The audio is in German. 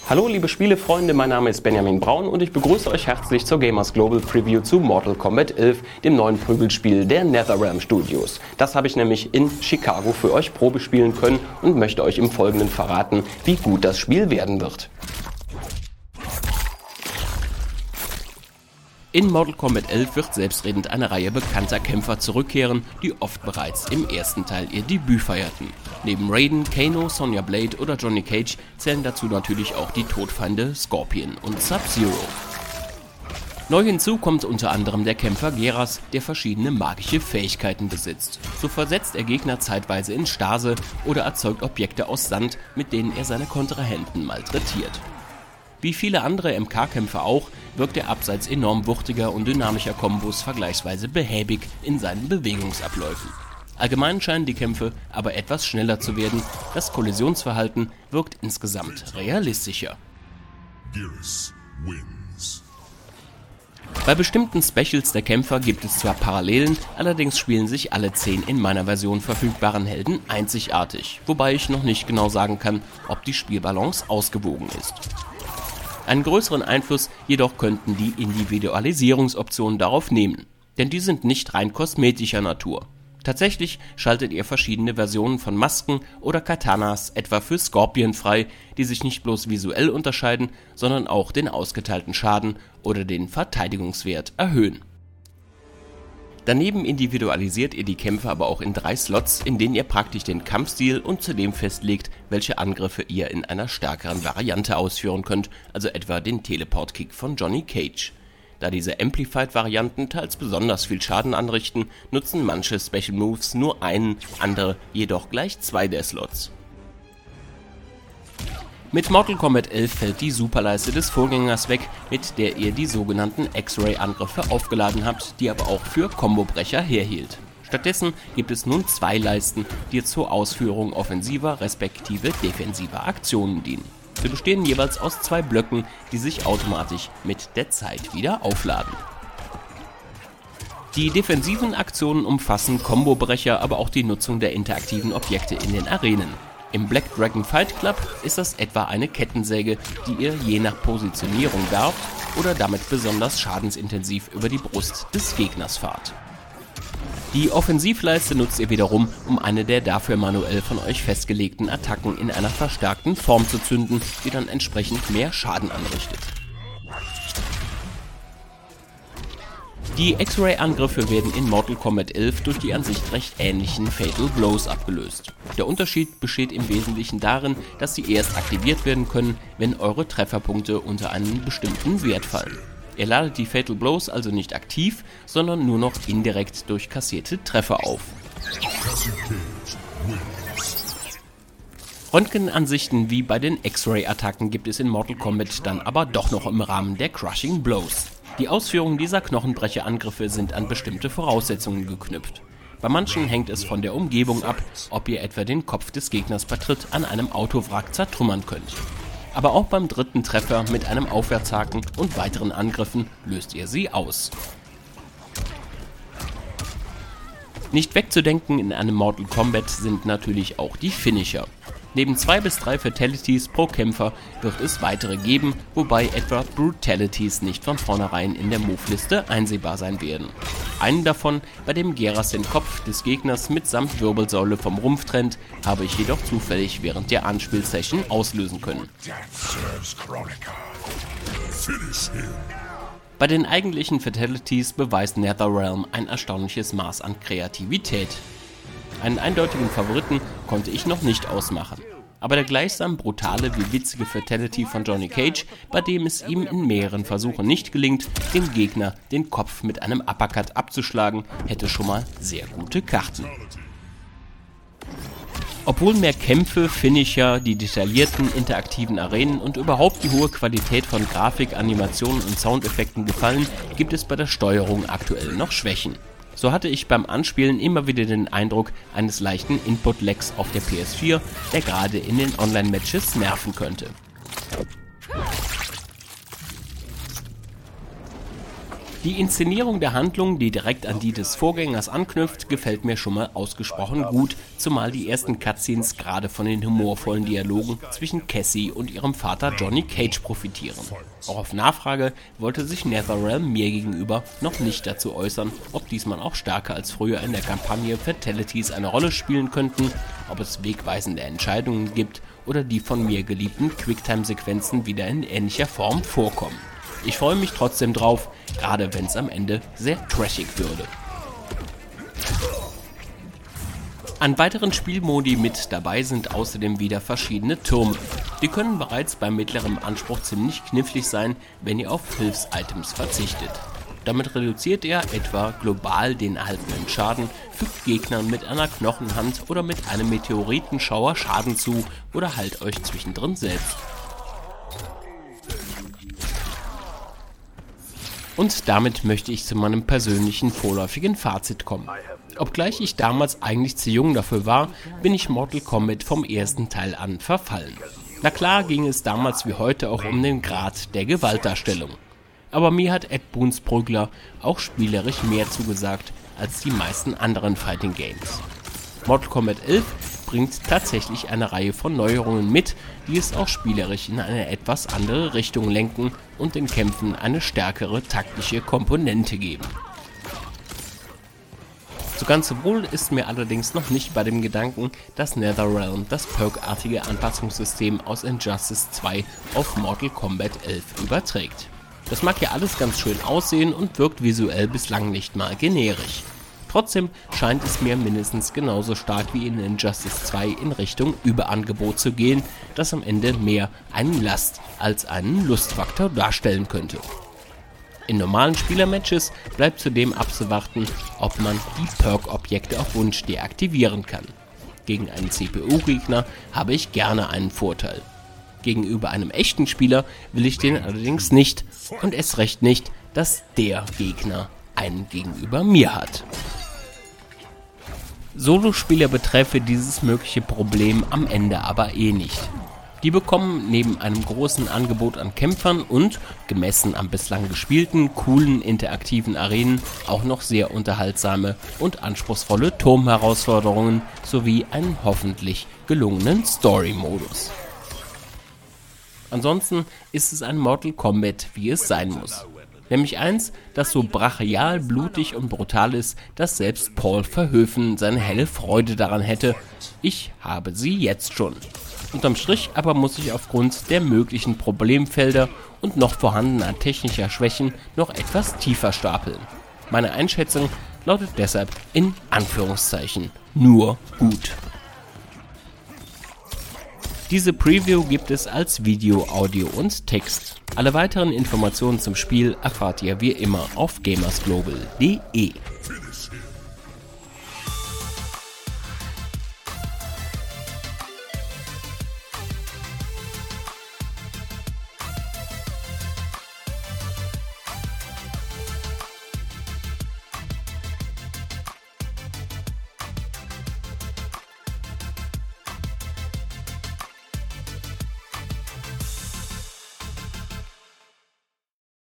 Hallo liebe Spielefreunde, mein Name ist Benjamin Braun und ich begrüße euch herzlich zur Gamers Global Preview zu Mortal Kombat 11, dem neuen Prügelspiel der NetherRealm Studios. Das habe ich nämlich in Chicago für euch Probe spielen können und möchte euch im Folgenden verraten, wie gut das Spiel werden wird. In Mortal Kombat 11 wird selbstredend eine Reihe bekannter Kämpfer zurückkehren, die oft bereits im ersten Teil ihr Debüt feierten. Neben Raiden, Kano, Sonya Blade oder Johnny Cage zählen dazu natürlich auch die Todfeinde Scorpion und Sub-Zero. Neu hinzu kommt unter anderem der Kämpfer Geras, der verschiedene magische Fähigkeiten besitzt. So versetzt er Gegner zeitweise in Stase oder erzeugt Objekte aus Sand, mit denen er seine Kontrahenten malträtiert. Wie viele andere MK-Kämpfer auch, wirkt er abseits enorm wuchtiger und dynamischer Kombos vergleichsweise behäbig in seinen Bewegungsabläufen. Allgemein scheinen die Kämpfe aber etwas schneller zu werden, das Kollisionsverhalten wirkt insgesamt realistischer. Bei bestimmten Specials der Kämpfer gibt es zwar Parallelen, allerdings spielen sich alle 10 in meiner Version verfügbaren Helden einzigartig, wobei ich noch nicht genau sagen kann, ob die Spielbalance ausgewogen ist. Einen größeren Einfluss jedoch könnten die Individualisierungsoptionen darauf nehmen, denn die sind nicht rein kosmetischer Natur. Tatsächlich schaltet ihr verschiedene Versionen von Masken oder Katanas etwa für Scorpion frei, die sich nicht bloß visuell unterscheiden, sondern auch den ausgeteilten Schaden oder den Verteidigungswert erhöhen. Daneben individualisiert ihr die Kämpfe aber auch in 3 Slots, in denen ihr praktisch den Kampfstil und zudem festlegt, welche Angriffe ihr in einer stärkeren Variante ausführen könnt, also etwa den Teleport-Kick von Johnny Cage. Da diese Amplified-Varianten teils besonders viel Schaden anrichten, nutzen manche Special Moves nur einen, andere jedoch gleich 2 der Slots. Mit Mortal Kombat 11 fällt die Superleiste des Vorgängers weg, mit der ihr die sogenannten X-Ray-Angriffe aufgeladen habt, die aber auch für Kombobrecher herhielt. Stattdessen gibt es nun 2 Leisten, die zur Ausführung offensiver respektive defensiver Aktionen dienen. Sie bestehen jeweils aus 2 Blöcken, die sich automatisch mit der Zeit wieder aufladen. Die defensiven Aktionen umfassen Kombobrecher, aber auch die Nutzung der interaktiven Objekte in den Arenen. Im Black Dragon Fight Club ist das etwa eine Kettensäge, die ihr je nach Positionierung werft oder damit besonders schadensintensiv über die Brust des Gegners fahrt. Die Offensivleiste nutzt ihr wiederum, um eine der dafür manuell von euch festgelegten Attacken in einer verstärkten Form zu zünden, die dann entsprechend mehr Schaden anrichtet. Die X-Ray-Angriffe werden in Mortal Kombat 11 durch die an sich recht ähnlichen Fatal Blows abgelöst. Der Unterschied besteht im Wesentlichen darin, dass sie erst aktiviert werden können, wenn eure Trefferpunkte unter einen bestimmten Wert fallen. Ihr ladet die Fatal Blows also nicht aktiv, sondern nur noch indirekt durch kassierte Treffer auf. Röntgenansichten wie bei den X-Ray-Attacken gibt es in Mortal Kombat dann aber doch noch im Rahmen der Crushing Blows. Die Ausführung dieser Knochenbrecher-Angriffe sind an bestimmte Voraussetzungen geknüpft. Bei manchen hängt es von der Umgebung ab, ob ihr etwa den Kopf des Gegners per Tritt an einem Autowrack zertrümmern könnt. Aber auch beim 3. Treffer mit einem Aufwärtshaken und weiteren Angriffen löst ihr sie aus. Nicht wegzudenken in einem Mortal Kombat sind natürlich auch die Finisher. Neben 2 bis 3 Fatalities pro Kämpfer wird es weitere geben, wobei etwa Brutalities nicht von vornherein in der Move-Liste einsehbar sein werden. Einen davon, bei dem Geras den Kopf des Gegners mitsamt Wirbelsäule vom Rumpf trennt, habe ich jedoch zufällig während der Anspielsession auslösen können. Bei den eigentlichen Fatalities beweist NetherRealm ein erstaunliches Maß an Kreativität. Einen eindeutigen Favoriten konnte ich noch nicht ausmachen. Aber der gleichsam brutale wie witzige Fatality von Johnny Cage, bei dem es ihm in mehreren Versuchen nicht gelingt, dem Gegner den Kopf mit einem Uppercut abzuschlagen, hätte schon mal sehr gute Karten. Obwohl mehr Kämpfe, Finisher, die detaillierten, interaktiven Arenen und überhaupt die hohe Qualität von Grafik, Animationen und Soundeffekten gefallen, gibt es bei der Steuerung aktuell noch Schwächen. So hatte ich beim Anspielen immer wieder den Eindruck eines leichten Input-Lags auf der PS4, der gerade in den Online-Matches nerven könnte. Die Inszenierung der Handlung, die direkt an die des Vorgängers anknüpft, gefällt mir schon mal ausgesprochen gut, zumal die ersten Cutscenes gerade von den humorvollen Dialogen zwischen Cassie und ihrem Vater Johnny Cage profitieren. Auch auf Nachfrage wollte sich NetherRealm mir gegenüber noch nicht dazu äußern, ob diesmal auch stärker als früher in der Kampagne Fatalities eine Rolle spielen könnten, ob es wegweisende Entscheidungen gibt oder die von mir geliebten Quicktime-Sequenzen wieder in ähnlicher Form vorkommen. Ich freue mich trotzdem drauf, gerade wenn es am Ende sehr trashig würde. An weiteren Spielmodi mit dabei sind außerdem wieder verschiedene Türme. Die können bereits bei mittlerem Anspruch ziemlich knifflig sein, wenn ihr auf Hilfs-Items verzichtet. Damit reduziert ihr etwa global den erhaltenen Schaden, fügt Gegnern mit einer Knochenhand oder mit einem Meteoritenschauer Schaden zu oder heilt euch zwischendrin selbst. Und damit möchte ich zu meinem persönlichen vorläufigen Fazit kommen. Obgleich ich damals eigentlich zu jung dafür war, bin ich Mortal Kombat vom ersten Teil an verfallen. Na klar ging es damals wie heute auch um den Grad der Gewaltdarstellung. Aber mir hat Ed Boons Prügler auch spielerisch mehr zugesagt als die meisten anderen Fighting Games. Mortal Kombat 11 bringt tatsächlich eine Reihe von Neuerungen mit, die es auch spielerisch in eine etwas andere Richtung lenken und den Kämpfen eine stärkere taktische Komponente geben. So ganz wohl ist mir allerdings noch nicht bei dem Gedanken, dass NetherRealm das perkartige Anpassungssystem aus Injustice 2 auf Mortal Kombat 11 überträgt. Das mag ja alles ganz schön aussehen und wirkt visuell bislang nicht mal generisch. Trotzdem scheint es mir mindestens genauso stark wie in Injustice 2 in Richtung Überangebot zu gehen, das am Ende mehr einen Last- als einen Lustfaktor darstellen könnte. In normalen Spielermatches bleibt zudem abzuwarten, ob man die Perk-Objekte auf Wunsch deaktivieren kann. Gegen einen CPU-Gegner habe ich gerne einen Vorteil. Gegenüber einem echten Spieler will ich den allerdings nicht und erst recht nicht, dass der Gegner einen gegenüber mir hat. Solospieler betreffe dieses mögliche Problem am Ende aber eh nicht. Die bekommen neben einem großen Angebot an Kämpfern und, gemessen am bislang gespielten, coolen interaktiven Arenen, auch noch sehr unterhaltsame und anspruchsvolle Turmherausforderungen sowie einen hoffentlich gelungenen Story-Modus. Ansonsten ist es ein Mortal Kombat, wie es sein muss. Nämlich eins, das so brachial, blutig und brutal ist, dass selbst Paul Verhoeven seine helle Freude daran hätte. Ich habe sie jetzt schon. Unterm Strich aber muss ich aufgrund der möglichen Problemfelder und noch vorhandener technischer Schwächen noch etwas tiefer stapeln. Meine Einschätzung lautet deshalb in Anführungszeichen nur gut. Diese Preview gibt es als Video, Audio und Text. Alle weiteren Informationen zum Spiel erfahrt ihr wie immer auf gamersglobal.de.